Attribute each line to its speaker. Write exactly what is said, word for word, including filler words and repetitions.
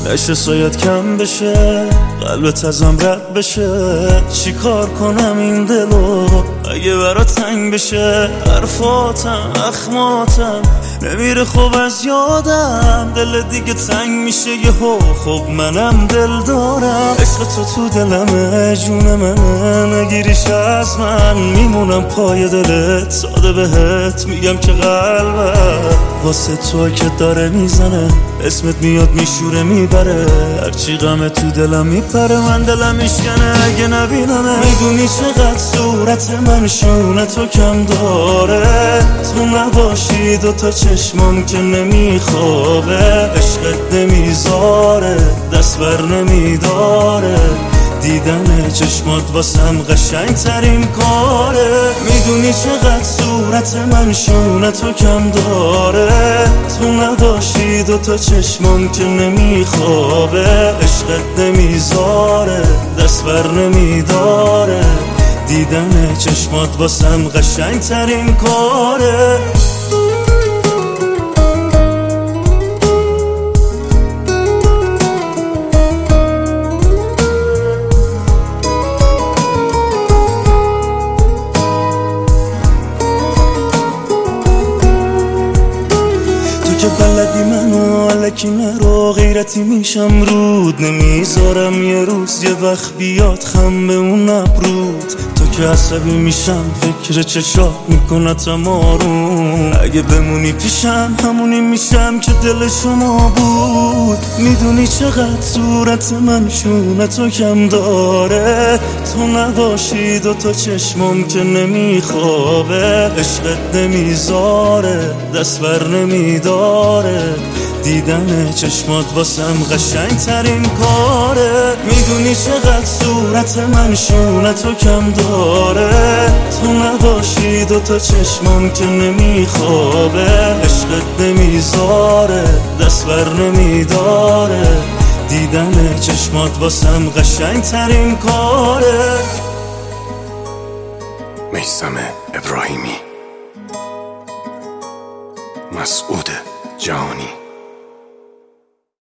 Speaker 1: نشه سایت کم بشه، قلبت ازم رد بشه. چی کار کنم این دلو اگه برا تنگ بشه؟ حرفاتم اخماتم نمیره خوب از یادم، دل دیگه تنگ میشه یهو. خب منم دل دارم، عشق تو تو دلمه، جون منه، نگیریش از من میمونم پای دلت. ساده بهت میگم که قلبم واسه تو که داره میزنه، اسمت میاد میشوره میبره. هرچی غمه تو دلم میپره، من دلم میشکنه اگه نبینمه. میدونی چقدر صورت من شونه تو کم داره، تو نباشی دوتا چشمام که نمیخوابه. عشقت نمیذاره دست بر نمیداره، دیدن چشمات واسم قشنگ ترین کاره. میدونی چقدر صورت من شونه تو کم داره، تو نباشی دوتا چشمام که نمیخوابه. عشقت نمیذاره دست بر نمیداره، دیدن چشمات واسم قشنگ ترین کاره. که بلدی منو علکی نرو، غیرتی میشم رود نمیذارم یه روز یه وقت بیاد خم به اون ابرود. تو که عصبی میشم فکر چشات میکنتم آروم، اگه بمونی پیشم همونی میشم که دل شما بود. میدونی چقدر صورت من شونه تو کم داره، تو نباشی دوتا چشمام که نمیخوابه. عشقت نمیذاره دست بر نمیداره، دیدن چشمات واسم قشنگ ترین کاره. میدونی چقدر صورت من شونه تو کم داره، تو نباشی دوتا چشمام که نمیخوابه. عشقت نمیذاره دست بر نمیداره، دیدن چشمات واسم قشنگ ترین کاره.
Speaker 2: میثم ابراهیمی، مسعود جهانی.